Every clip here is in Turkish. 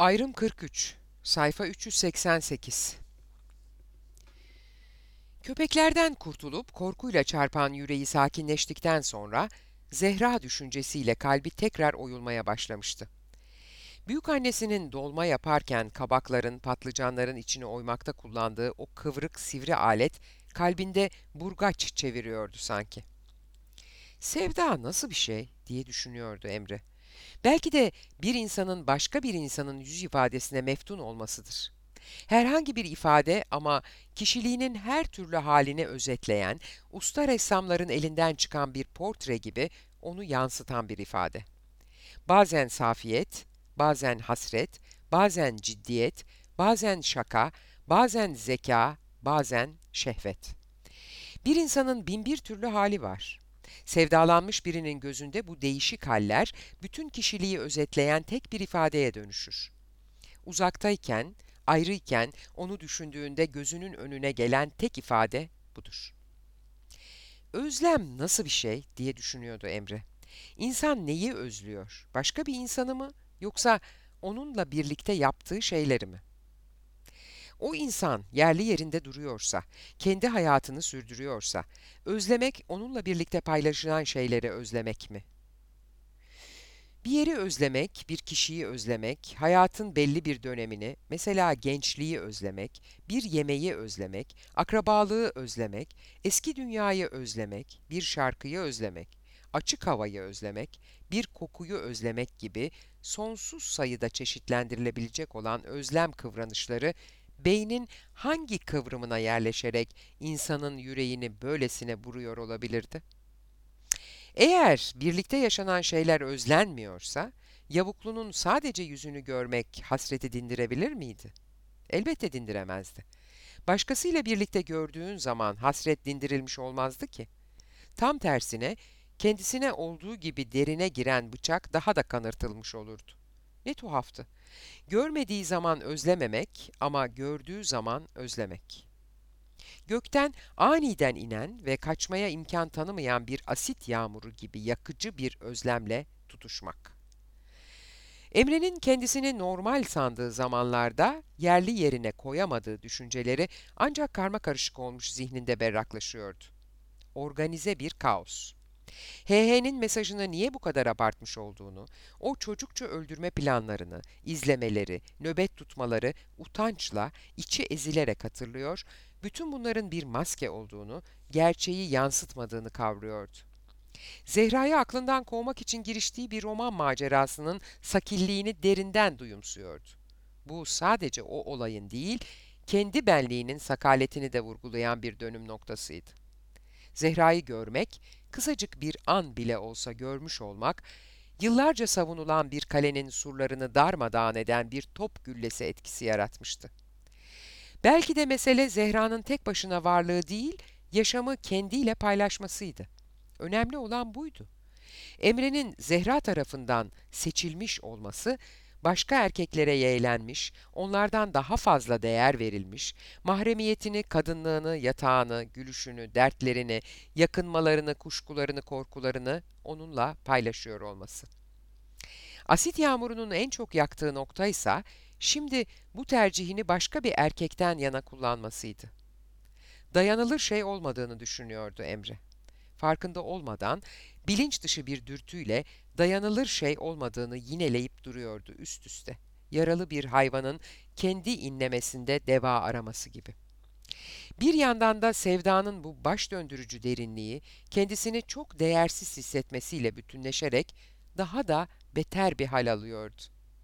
Ayrım 43, sayfa 388. Köpeklerden kurtulup korkuyla çarpan yüreği sakinleştikten sonra Zehra düşüncesiyle kalbi tekrar oyulmaya başlamıştı. Büyükannesinin dolma yaparken kabakların, patlıcanların içine oymakta kullandığı o kıvrık sivri alet kalbinde burgaç çeviriyordu sanki. Sevda nasıl bir şey diye düşünüyordu Emre. Belki de bir insanın başka bir insanın yüz ifadesine meftun olmasıdır. Herhangi bir ifade ama kişiliğinin her türlü halini özetleyen, usta ressamların elinden çıkan bir portre gibi onu yansıtan bir ifade. Bazen safiyet, bazen hasret, bazen ciddiyet, bazen şaka, bazen zeka, bazen şehvet. Bir insanın binbir türlü hali var. Sevdalanmış birinin gözünde bu değişik haller bütün kişiliği özetleyen tek bir ifadeye dönüşür. Uzaktayken, ayrıyken onu düşündüğünde gözünün önüne gelen tek ifade budur. Özlem nasıl bir şey diye düşünüyordu Emre. İnsan neyi özlüyor? Başka bir insanı mı yoksa onunla birlikte yaptığı şeyleri mi? O insan yerli yerinde duruyorsa, kendi hayatını sürdürüyorsa, özlemek onunla birlikte paylaşılan şeyleri özlemek mi? Bir yeri özlemek, bir kişiyi özlemek, hayatın belli bir dönemini, mesela gençliği özlemek, bir yemeği özlemek, akrabalığı özlemek, eski dünyayı özlemek, bir şarkıyı özlemek, açık havayı özlemek, bir kokuyu özlemek gibi sonsuz sayıda çeşitlendirilebilecek olan özlem kıvranışları beynin hangi kıvrımına yerleşerek insanın yüreğini böylesine vuruyor olabilirdi? Eğer birlikte yaşanan şeyler özlenmiyorsa, yavuklunun sadece yüzünü görmek hasreti dindirebilir miydi? Elbette dindiremezdi. Başkasıyla birlikte gördüğün zaman hasret dindirilmiş olmazdı ki. Tam tersine, kendisine olduğu gibi derine giren bıçak daha da kanırtılmış olurdu. Ne tuhaftı. Görmediği zaman özlememek ama gördüğü zaman özlemek. Gökten aniden inen ve kaçmaya imkan tanımayan bir asit yağmuru gibi yakıcı bir özlemle tutuşmak. Emre'nin kendisini normal sandığı zamanlarda yerli yerine koyamadığı düşünceleri ancak karmakarışık olmuş zihninde berraklaşıyordu. Organize bir kaos. HH'nin mesajını niye bu kadar abartmış olduğunu, o çocukça öldürme planlarını, izlemeleri, nöbet tutmaları utançla, içi ezilerek hatırlıyor, bütün bunların bir maske olduğunu, gerçeği yansıtmadığını kavruyordu. Zehra'yı aklından kovmak için giriştiği bir roman macerasının sakilliğini derinden duyumsuyordu. Bu sadece o olayın değil, kendi benliğinin sakaletini de vurgulayan bir dönüm noktasıydı. Zehra'yı görmek, kısacık bir an bile olsa görmüş olmak, yıllarca savunulan bir kalenin surlarını darmadağın eden bir top güllesi etkisi yaratmıştı. Belki de mesele Zehra'nın tek başına varlığı değil, yaşamı kendiyle paylaşmasıydı. Önemli olan buydu. Emre'nin Zehra tarafından seçilmiş olması, başka erkeklere yeğlenmiş, onlardan daha fazla değer verilmiş, mahremiyetini, kadınlığını, yatağını, gülüşünü, dertlerini, yakınmalarını, kuşkularını, korkularını onunla paylaşıyor olması. Asit yağmurunun en çok yaktığı noktaysa, şimdi bu tercihini başka bir erkekten yana kullanmasıydı. Dayanılır şey olmadığını düşünüyordu Emre. Farkında olmadan bilinç dışı bir dürtüyle dayanılır şey olmadığını yineleyip duruyordu üst üste. Yaralı bir hayvanın kendi inlemesinde deva araması gibi. Bir yandan da sevdanın bu baş döndürücü derinliği kendisini çok değersiz hissetmesiyle bütünleşerek daha da beter bir hal alıyordu.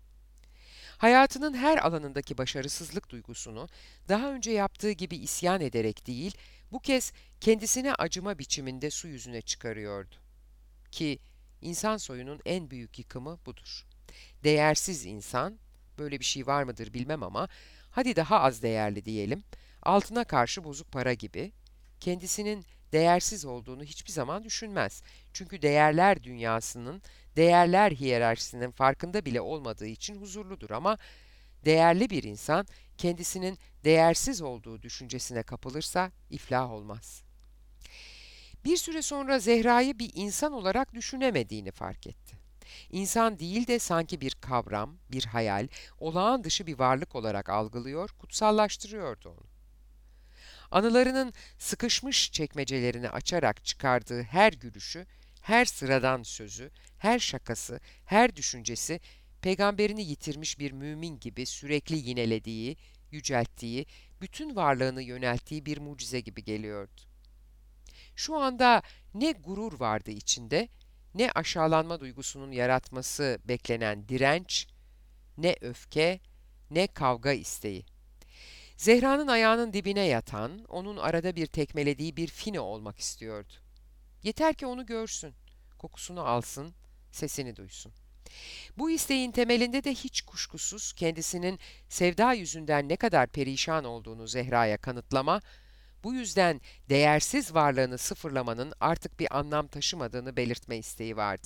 Hayatının her alanındaki başarısızlık duygusunu daha önce yaptığı gibi isyan ederek değil, bu kez kendisine acıma biçiminde su yüzüne çıkarıyordu. Ki insan soyunun en büyük yıkımı budur. Değersiz insan, böyle bir şey var mıdır bilmem ama, hadi daha az değerli diyelim, altına karşı bozuk para gibi, kendisinin değersiz olduğunu hiçbir zaman düşünmez. Çünkü değerler dünyasının, değerler hiyerarşisinin farkında bile olmadığı için huzurludur ama değerli bir insan kendisinin değersiz olduğu düşüncesine kapılırsa iflah olmaz. Bir süre sonra Zehra'yı bir insan olarak düşünemediğini fark etti. İnsan değil de sanki bir kavram, bir hayal, olağan dışı bir varlık olarak algılıyor, kutsallaştırıyordu onu. Anılarının sıkışmış çekmecelerini açarak çıkardığı her gülüşü, her sıradan sözü, her şakası, her düşüncesi, peygamberini yitirmiş bir mümin gibi sürekli yinelediği, yücelttiği, bütün varlığını yönelttiği bir mucize gibi geliyordu. Şu anda ne gurur vardı içinde, ne aşağılanma duygusunun yaratması beklenen direnç, ne öfke, ne kavga isteği. Zehra'nın ayağının dibine yatan, onun arada bir tekmelediği bir fino olmak istiyordu. Yeter ki onu görsün, kokusunu alsın, sesini duysun. Bu isteğin temelinde de hiç kuşkusuz kendisinin sevda yüzünden ne kadar perişan olduğunu Zehra'ya kanıtlama, bu yüzden değersiz varlığını sıfırlamanın artık bir anlam taşımadığını belirtme isteği vardı.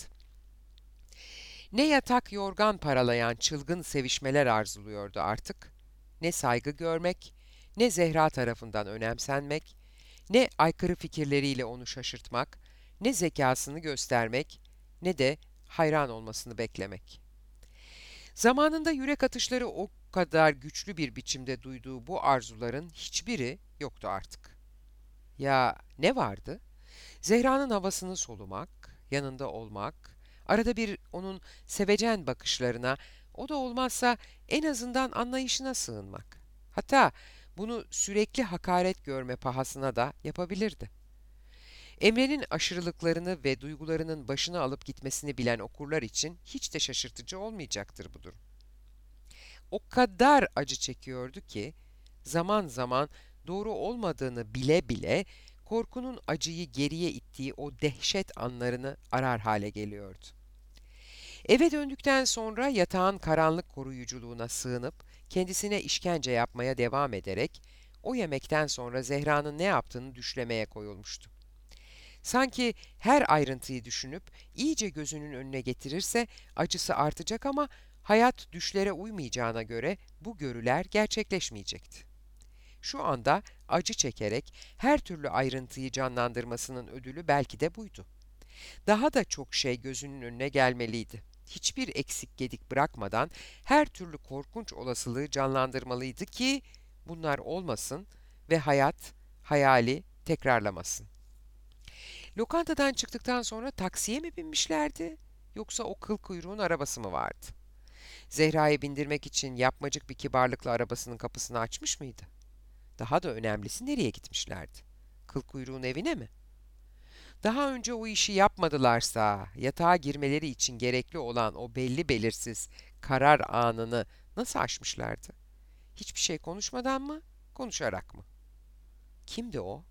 Ne yatak yorgan paralayan çılgın sevişmeler arzuluyordu artık, ne saygı görmek, ne Zehra tarafından önemsenmek, ne aykırı fikirleriyle onu şaşırtmak, ne zekasını göstermek, ne de hayran olmasını beklemek. Zamanında yürek atışları o kadar güçlü bir biçimde duyduğu bu arzuların hiçbiri yoktu artık. Ya ne vardı? Zehra'nın havasını solumak, yanında olmak, arada bir onun sevecen bakışlarına, o da olmazsa en azından anlayışına sığınmak. Hatta bunu sürekli hakaret görme pahasına da yapabilirdi. Emre'nin aşırılıklarını ve duygularının başını alıp gitmesini bilen okurlar için hiç de şaşırtıcı olmayacaktır bu durum. O kadar acı çekiyordu ki zaman zaman doğru olmadığını bile bile korkunun acıyı geriye ittiği o dehşet anlarını arar hale geliyordu. Eve döndükten sonra yatağın karanlık koruyuculuğuna sığınıp kendisine işkence yapmaya devam ederek o yemekten sonra Zehra'nın ne yaptığını düşlemeye koyulmuştu. Sanki her ayrıntıyı düşünüp iyice gözünün önüne getirirse acısı artacak ama hayat düşlere uymayacağına göre bu görüler gerçekleşmeyecekti. Şu anda acı çekerek her türlü ayrıntıyı canlandırmasının ödülü belki de buydu. Daha da çok şey gözünün önüne gelmeliydi. Hiçbir eksik gedik bırakmadan her türlü korkunç olasılığı canlandırmalıydı ki bunlar olmasın ve hayat, hayali tekrarlamasın. Lokantadan çıktıktan sonra taksiye mi binmişlerdi yoksa o kıl kuyruğun arabası mı vardı? Zehra'yı bindirmek için yapmacık bir kibarlıkla arabasının kapısını açmış mıydı? Daha da önemlisi nereye gitmişlerdi? Kıl kuyruğun evine mi? Daha önce o işi yapmadılarsa yatağa girmeleri için gerekli olan o belli belirsiz karar anını nasıl aşmışlardı? Hiçbir şey konuşmadan mı, konuşarak mı? Kimdi o?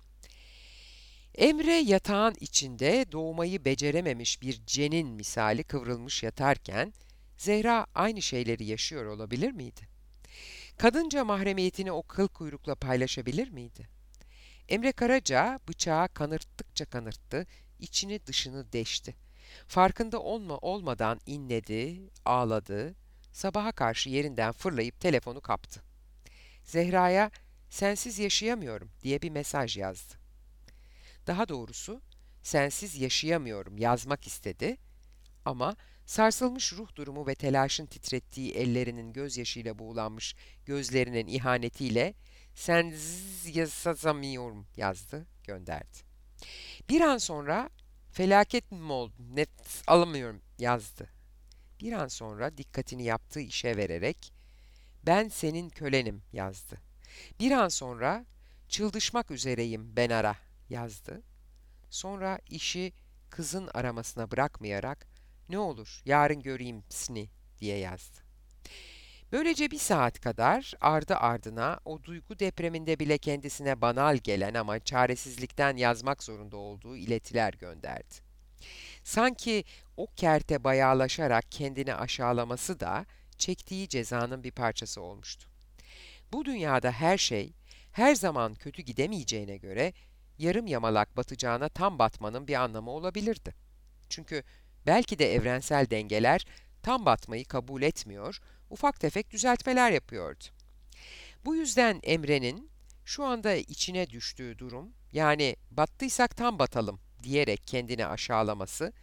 Emre yatağın içinde doğmayı becerememiş bir cenin misali kıvrılmış yatarken Zehra aynı şeyleri yaşıyor olabilir miydi? Kadınca mahremiyetini o kıl kuyrukla paylaşabilir miydi? Emre Karaca bıçağı kanırttıkça kanırttı, içini dışını deşti. Farkında olmadan inledi, ağladı, sabaha karşı yerinden fırlayıp telefonu kaptı. Zehra'ya "Sensiz yaşayamıyorum" diye bir mesaj yazdı. Daha doğrusu "Sensiz yaşayamıyorum" yazmak istedi ama sarsılmış ruh durumu ve telaşın titrettiği ellerinin gözyaşıyla buğulanmış gözlerinin ihanetiyle "Sensiz yaşamıyorum" yazdı, gönderdi. Bir an sonra "Felaket mi oldu, nefes alamıyorum" yazdı. Bir an sonra dikkatini yaptığı işe vererek "Ben senin kölenim" yazdı. Bir an sonra "Çıldışmak üzereyim ben ara" yazdı. Sonra işi kızın aramasına bırakmayarak "Ne olur yarın göreyim seni" diye yazdı. Böylece bir saat kadar ardı ardına o duygu depreminde bile kendisine banal gelen ama çaresizlikten yazmak zorunda olduğu iletiler gönderdi. Sanki o kerte bayağılaşarak kendini aşağılaması da çektiği cezanın bir parçası olmuştu. Bu dünyada her şey her zaman kötü gidemeyeceğine göre yarım yamalak batacağına tam batmanın bir anlamı olabilirdi. Çünkü belki de evrensel dengeler tam batmayı kabul etmiyor, ufak tefek düzeltmeler yapıyordu. Bu yüzden Emre'nin şu anda içine düştüğü durum, yani battıysak tam batalım diyerek kendini aşağılaması,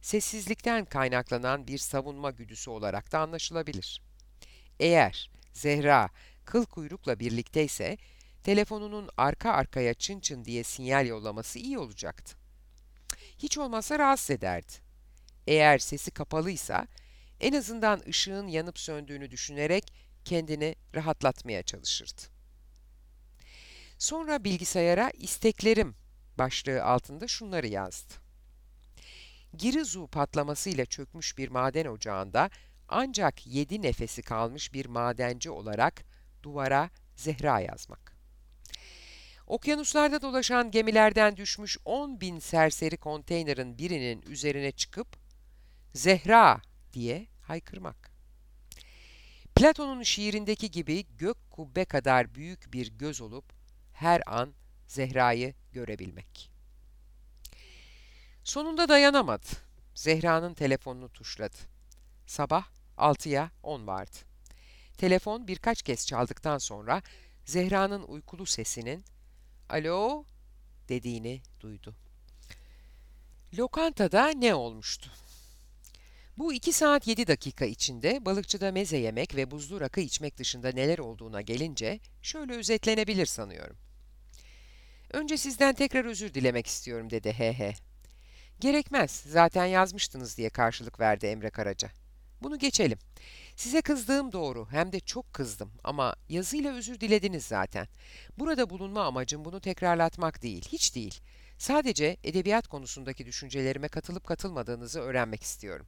sessizlikten kaynaklanan bir savunma güdüsü olarak da anlaşılabilir. Eğer Zehra kıl kuyrukla birlikteyse, telefonunun arka arkaya çın çın diye sinyal yollaması iyi olacaktı. Hiç olmazsa rahatsız ederdi. Eğer sesi kapalıysa, en azından ışığın yanıp söndüğünü düşünerek kendini rahatlatmaya çalışırdı. Sonra bilgisayara isteklerim başlığı altında şunları yazdı. Girizu patlamasıyla çökmüş bir maden ocağında ancak 7 nefesi kalmış bir madenci olarak duvara Zehra yazmak. Okyanuslarda dolaşan gemilerden düşmüş 10.000 serseri konteynerin birinin üzerine çıkıp Zehra diye haykırmak. Platon'un şiirindeki gibi gök kubbe kadar büyük bir göz olup her an Zehra'yı görebilmek. Sonunda dayanamadı. Zehra'nın telefonunu tuşladı. Sabah 6'ya 10 vardı. Telefon birkaç kez çaldıktan sonra Zehra'nın uykulu sesinin "Alo?" dediğini duydu. Lokantada ne olmuştu? Bu 2 saat 7 dakika içinde balıkçıda meze yemek ve buzlu rakı içmek dışında neler olduğuna gelince şöyle özetlenebilir sanıyorum. "Önce sizden tekrar özür dilemek istiyorum," dedi he. "Gerekmez, zaten yazmıştınız," diye karşılık verdi Emre Karaca. "Bunu geçelim. Size kızdığım doğru, hem de çok kızdım ama yazıyla özür dilediniz zaten. Burada bulunma amacım bunu tekrarlatmak değil, hiç değil. Sadece edebiyat konusundaki düşüncelerime katılıp katılmadığınızı öğrenmek istiyorum."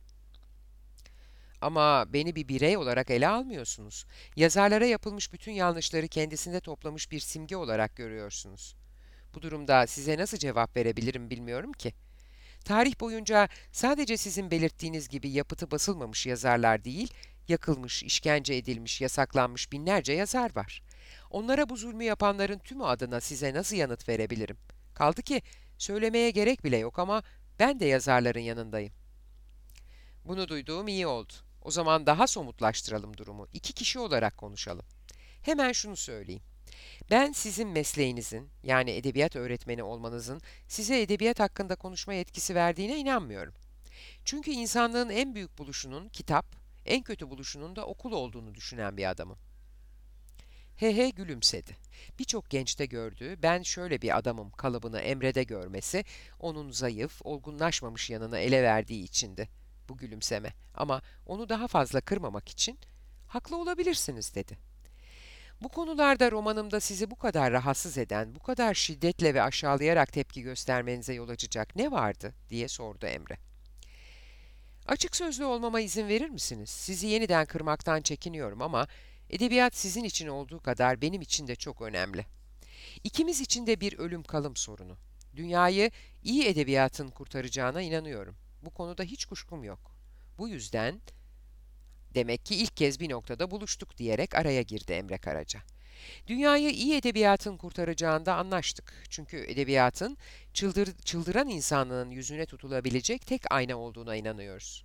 "Ama beni bir birey olarak ele almıyorsunuz. Yazarlara yapılmış bütün yanlışları kendisinde toplamış bir simge olarak görüyorsunuz. Bu durumda size nasıl cevap verebilirim bilmiyorum ki. Tarih boyunca sadece sizin belirttiğiniz gibi yapıtı basılmamış yazarlar değil, yakılmış, işkence edilmiş, yasaklanmış binlerce yazar var. Onlara bu zulmü yapanların tümü adına size nasıl yanıt verebilirim? Kaldı ki söylemeye gerek bile yok ama ben de yazarların yanındayım." "Bunu duyduğum iyi oldu. O zaman daha somutlaştıralım durumu. 2 kişi olarak konuşalım. Hemen şunu söyleyeyim. Ben sizin mesleğinizin, yani edebiyat öğretmeni olmanızın size edebiyat hakkında konuşma yetkisi verdiğine inanmıyorum. Çünkü insanlığın en büyük buluşunun kitap, en kötü buluşunun da okul olduğunu düşünen bir adamım." He gülümsedi. Birçok gençte gördüğü "ben şöyle bir adamım" kalıbını Emre'de görmesi, onun zayıf, olgunlaşmamış yanını ele verdiği içindi bu gülümseme. Ama onu daha fazla kırmamak için "haklı olabilirsiniz," dedi. "Bu konularda romanımda sizi bu kadar rahatsız eden, bu kadar şiddetle ve aşağılayarak tepki göstermenize yol açacak ne vardı?" diye sordu Emre. "Açık sözlü olmama izin verir misiniz? Sizi yeniden kırmaktan çekiniyorum ama edebiyat sizin için olduğu kadar benim için de çok önemli. İkimiz için de bir ölüm kalım sorunu. Dünyayı iyi edebiyatın kurtaracağına inanıyorum. Bu konuda hiç kuşkum yok. Bu yüzden demek ki ilk kez bir noktada buluştuk," diyerek araya girdi Emre Karaca. "Dünyayı iyi edebiyatın kurtaracağında anlaştık. Çünkü edebiyatın çıldıran insanlığın yüzüne tutulabilecek tek ayna olduğuna inanıyoruz.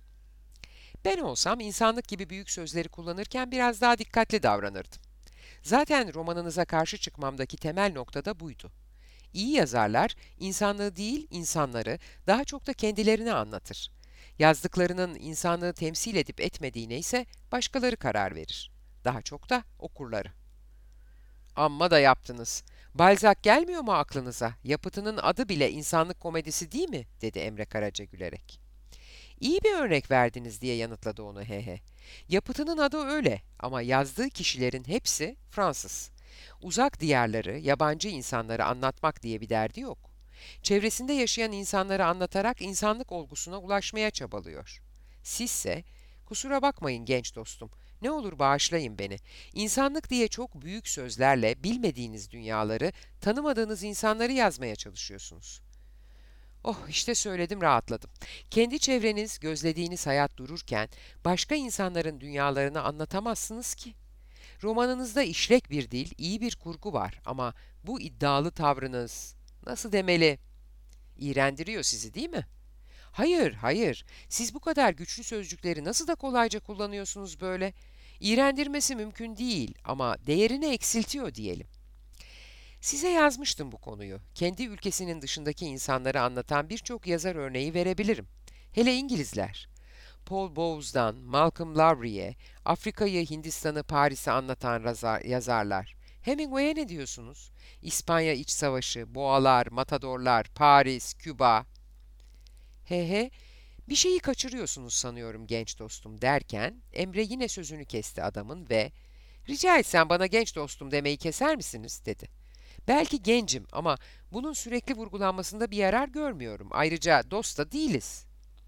Ben olsam insanlık gibi büyük sözleri kullanırken biraz daha dikkatli davranırdım. Zaten romanınıza karşı çıkmamdaki temel nokta da buydu. İyi yazarlar, insanlığı değil, insanları, daha çok da kendilerini anlatır. Yazdıklarının insanlığı temsil edip etmediğine ise başkaları karar verir. Daha çok da okurları." "Amma da yaptınız. Balzac gelmiyor mu aklınıza? Yapıtının adı bile insanlık komedisi değil mi?" dedi Emre Karaca gülerek. "İyi bir örnek verdiniz," diye yanıtladı onu he. "Yapıtının adı öyle ama yazdığı kişilerin hepsi Fransız. Uzak diyarları, yabancı insanları anlatmak diye bir derdi yok. Çevresinde yaşayan insanları anlatarak insanlık olgusuna ulaşmaya çabalıyor. Sizse, kusura bakmayın genç dostum, ne olur bağışlayın beni. İnsanlık diye çok büyük sözlerle bilmediğiniz dünyaları, tanımadığınız insanları yazmaya çalışıyorsunuz." "Oh, işte söyledim, rahatladım. Kendi çevreniz, gözlediğiniz hayat dururken başka insanların dünyalarını anlatamazsınız ki. Romanınızda işlek bir dil, iyi bir kurgu var ama bu iddialı tavrınız, nasıl demeli, iğrendiriyor sizi değil mi?" Hayır. Siz bu kadar güçlü sözcükleri nasıl da kolayca kullanıyorsunuz böyle? İğrendirmesi mümkün değil ama değerini eksiltiyor diyelim. Size yazmıştım bu konuyu. Kendi ülkesinin dışındaki insanları anlatan birçok yazar örneği verebilirim. Hele İngilizler. Paul Bowles'dan Malcolm Lowry'e, Afrika'yı, Hindistan'ı, Paris'i anlatan yazarlar. Hemingway'e ne diyorsunuz? İspanya İç Savaşı, boğalar, matadorlar, Paris, Küba. He he, bir şeyi kaçırıyorsunuz sanıyorum genç dostum derken Emre yine sözünü kesti adamın ve "Rica etsem bana genç dostum demeyi keser misiniz?" dedi. "Belki gencim ama bunun sürekli vurgulanmasında bir yarar görmüyorum. Ayrıca dost da değiliz."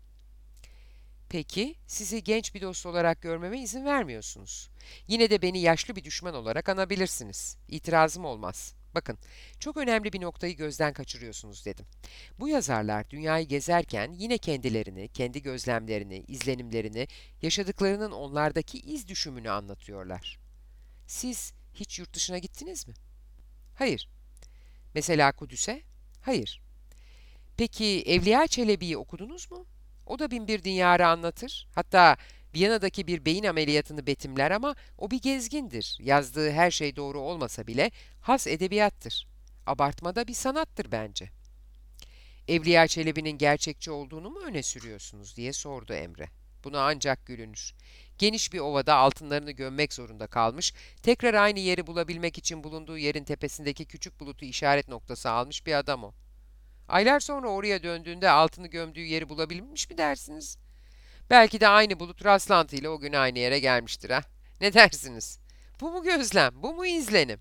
"Peki, sizi genç bir dost olarak görmeme izin vermiyorsunuz. Yine de beni yaşlı bir düşman olarak anabilirsiniz. İtirazım olmaz. Bakın, çok önemli bir noktayı gözden kaçırıyorsunuz," dedim. "Bu yazarlar dünyayı gezerken yine kendilerini, kendi gözlemlerini, izlenimlerini, yaşadıklarının onlardaki iz düşümünü anlatıyorlar. Siz hiç yurt dışına gittiniz mi?" "Hayır." "Mesela Kudüs'e?" "Hayır." "Peki Evliya Çelebi'yi okudunuz mu? O da binbir diyarı anlatır. Hatta Viyana'daki bir beyin ameliyatını betimler ama o bir gezgindir. Yazdığı her şey doğru olmasa bile has edebiyattır. Abartmada bir sanattır bence." "Evliya Çelebi'nin gerçekçi olduğunu mu öne sürüyorsunuz?" diye sordu Emre. "Buna ancak gülünür. Geniş bir ovada altınlarını gömmek zorunda kalmış, tekrar aynı yeri bulabilmek için bulunduğu yerin tepesindeki küçük bulutu işaret noktası almış bir adam o. Aylar sonra oraya döndüğünde altını gömdüğü yeri bulabilmiş mi dersiniz? Belki de aynı bulut rastlantıyla o gün aynı yere gelmiştir ha. Ne dersiniz? Bu mu gözlem, bu mu izlenim?"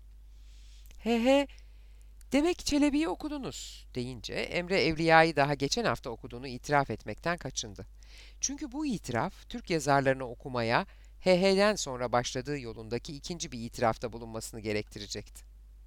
"He he, demek Çelebi'yi okudunuz," deyince Emre Evliya'yı daha geçen hafta okuduğunu itiraf etmekten kaçındı. Çünkü bu itiraf Türk yazarlarını okumaya HH'den sonra başladığı yolundaki ikinci bir itirafta bulunmasını gerektirecekti.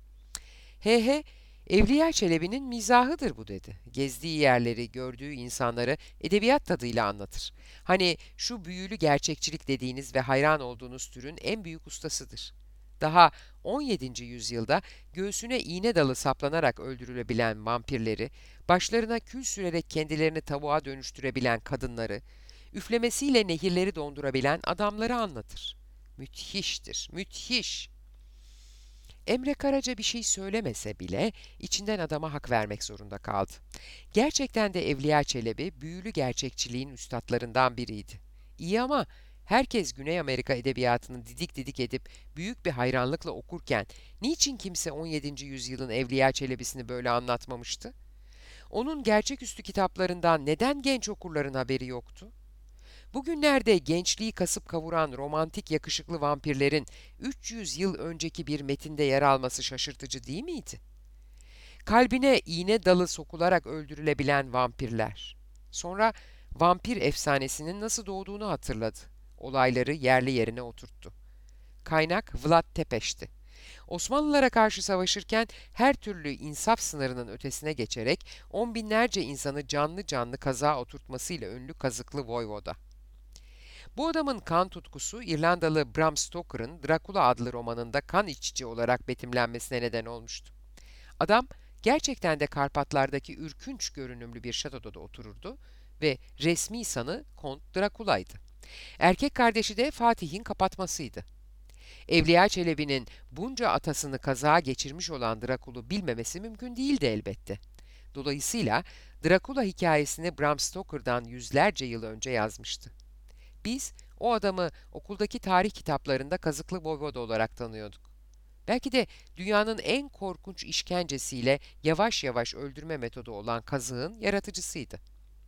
"HH, Evliya Çelebi'nin mizahıdır bu," dedi. "Gezdiği yerleri, gördüğü insanları edebiyat tadıyla anlatır. Hani şu büyülü gerçekçilik dediğiniz ve hayran olduğunuz türün en büyük ustasıdır. Daha 17. yüzyılda göğsüne iğne dalı saplanarak öldürülebilen vampirleri, başlarına kül sürerek kendilerini tavuğa dönüştürebilen kadınları, üflemesiyle nehirleri dondurabilen adamları anlatır. Müthiştir, müthiş." Emre Karaca bir şey söylemese bile içinden adama hak vermek zorunda kaldı. Gerçekten de Evliya Çelebi büyülü gerçekçiliğin üstatlarından biriydi. İyi ama herkes Güney Amerika edebiyatını didik didik edip büyük bir hayranlıkla okurken niçin kimse 17. yüzyılın Evliya Çelebi'sini böyle anlatmamıştı? Onun gerçeküstü kitaplarından neden genç okurların haberi yoktu? Bugünlerde gençliği kasıp kavuran romantik yakışıklı vampirlerin 300 yıl önceki bir metinde yer alması şaşırtıcı değil miydi? Kalbine iğne dalı sokularak öldürülebilen vampirler. Sonra vampir efsanesinin nasıl doğduğunu hatırladı. Olayları yerli yerine oturttu. Kaynak Vlad Tepes'ti. Osmanlılara karşı savaşırken her türlü insaf sınırının ötesine geçerek on binlerce insanı canlı canlı kaza oturtmasıyla ünlü kazıklı voyvoda. Bu adamın kan tutkusu İrlandalı Bram Stoker'ın Dracula adlı romanında kan içici olarak betimlenmesine neden olmuştu. Adam gerçekten de Karpatlardaki ürkünç görünümlü bir şatoda otururdu ve resmi sanı Kont Drakula'ydı. Erkek kardeşi de Fatih'in kapatmasıydı. Evliya Çelebi'nin bunca atasını kaza geçirmiş olan Drakul'u bilmemesi mümkün değildi elbette. Dolayısıyla Dracula hikayesini Bram Stoker'dan yüzlerce yıl önce yazmıştı. Biz o adamı okuldaki tarih kitaplarında kazıklı voyvoda olarak tanıyorduk. Belki de dünyanın en korkunç işkencesiyle yavaş yavaş öldürme metodu olan kazığın yaratıcısıydı.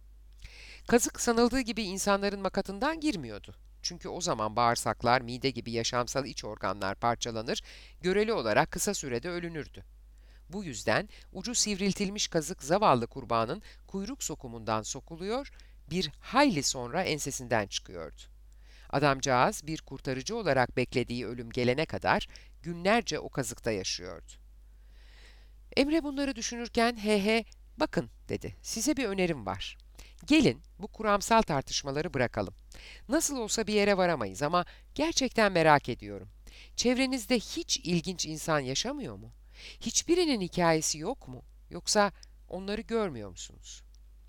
Kazık sanıldığı gibi insanların makatından girmiyordu. Çünkü o zaman bağırsaklar, mide gibi yaşamsal iç organlar parçalanır, göreli olarak kısa sürede ölünürdü. Bu yüzden ucu sivriltilmiş kazık zavallı kurbanın kuyruk sokumundan sokuluyor, bir hayli sonra ensesinden çıkıyordu. Adamcağız bir kurtarıcı olarak beklediği ölüm gelene kadar günlerce o kazıkta yaşıyordu. Emre bunları düşünürken "He he, bakın," dedi, "size bir önerim var. Gelin bu kuramsal tartışmaları bırakalım. Nasıl olsa bir yere varamayız ama gerçekten merak ediyorum. Çevrenizde hiç ilginç insan yaşamıyor mu? Hiçbirinin hikayesi yok mu? Yoksa onları görmüyor musunuz?"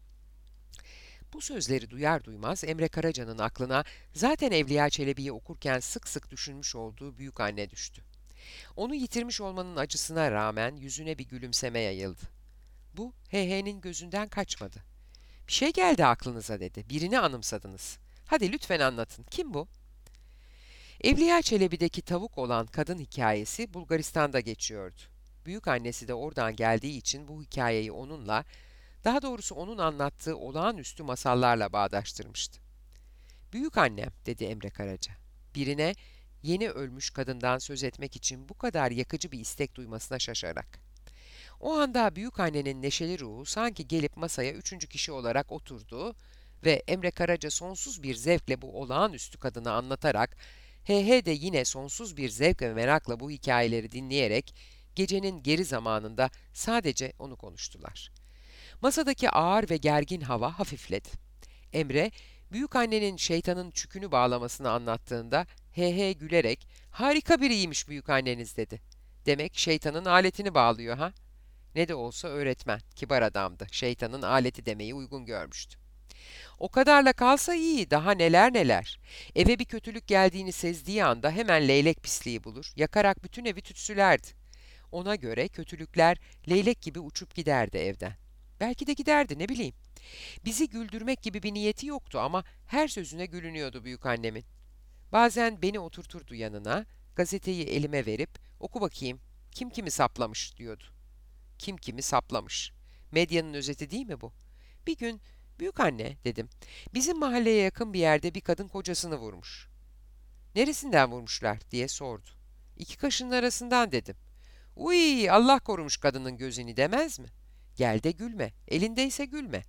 Bu sözleri duyar duymaz Emre Karaca'nın aklına zaten Evliya Çelebi'yi okurken sık sık düşünmüş olduğu büyükanne düştü. Onu yitirmiş olmanın acısına rağmen yüzüne bir gülümseme yayıldı. Bu HH'nin gözünden kaçmadı. Bir şey geldi aklınıza dedi. Birini anımsadınız. Hadi lütfen anlatın. Kim bu? Evliya Çelebi'deki tavuk olan kadın hikayesi Bulgaristan'da geçiyordu. Büyük annesi de oradan geldiği için bu hikayeyi onunla, daha doğrusu onun anlattığı olağanüstü masallarla bağdaştırmıştı. Büyük annem, dedi Emre Karaca. Birine yeni ölmüş kadından söz etmek için bu kadar yakıcı bir istek duymasına şaşarak. O anda büyük annenin neşeli ruhu sanki gelip masaya üçüncü kişi olarak oturdu ve Emre Karaca sonsuz bir zevkle bu olağanüstü kadını anlatarak, he de yine sonsuz bir zevk ve merakla bu hikayeleri dinleyerek gecenin geri zamanında sadece onu konuştular. Masadaki ağır ve gergin hava hafifledi. Emre, büyükannenin şeytanın çükünü bağlamasını anlattığında he gülerek harika biriymiş büyükanneniz dedi. Demek şeytanın aletini bağlıyor ha? Ne de olsa öğretmen, kibar adamdı. Şeytanın aleti demeyi uygun görmüştü. O kadarla kalsa iyi, daha neler neler. Eve bir kötülük geldiğini sezdiği anda hemen leylek pisliği bulur, yakarak bütün evi tütsülerdi. Ona göre kötülükler leylek gibi uçup giderdi evden. Belki de giderdi, ne bileyim. Bizi güldürmek gibi bir niyeti yoktu ama her sözüne gülünüyordu büyükannemin. Bazen beni oturturdu yanına, gazeteyi elime verip oku bakayım kim kimi saplamış diyordu. Kim kimi saplamış. Medyanın özeti değil mi bu? Bir gün büyükanne dedim. Bizim mahalleye yakın bir yerde bir kadın kocasını vurmuş. Neresinden vurmuşlar diye sordu. İki kaşının arasından dedim. Uy Allah korumuş kadının gözünü demez mi? Gel de gülme, elindeyse gülme.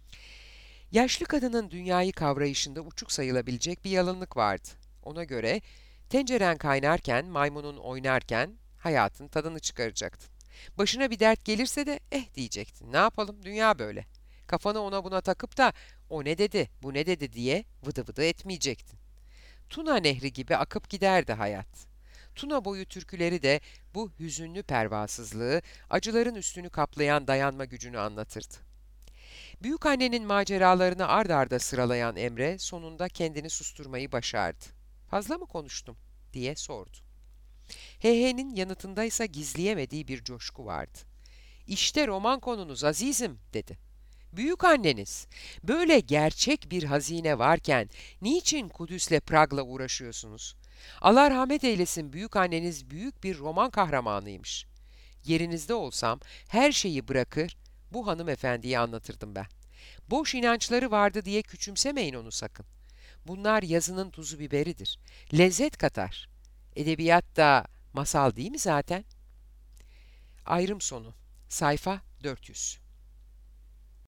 Yaşlı kadının dünyayı kavrayışında uçuk sayılabilecek bir yalınlık vardı. Ona göre tenceren kaynarken, maymunun oynarken hayatın tadını çıkaracaktın. Başına bir dert gelirse de diyecektin. Ne yapalım dünya böyle. Kafanı ona buna takıp da o ne dedi, bu ne dedi diye vıdı vıdı etmeyecektin. Tuna nehri gibi akıp giderdi hayat. Tuna boyu türküleri de bu hüzünlü pervasızlığı, acıların üstünü kaplayan dayanma gücünü anlatırdı. Büyükannenin maceralarını ard arda sıralayan Emre sonunda kendini susturmayı başardı. Fazla mı konuştum diye sordu. Hehe'nin yanıtındaysa gizleyemediği bir coşku vardı. İşte roman konunuz azizim dedi. Büyük anneniz, böyle gerçek bir hazine varken niçin Kudüs'le Prag'la uğraşıyorsunuz? Allah rahmet eylesin büyük anneniz büyük bir roman kahramanıymış. Yerinizde olsam her şeyi bırakır, bu hanımefendiye anlatırdım ben. Boş inançları vardı diye küçümsemeyin onu sakın. Bunlar yazının tuzu biberidir. Lezzet katar. Edebiyat da masal değil mi zaten? Ayrım sonu. Sayfa 400.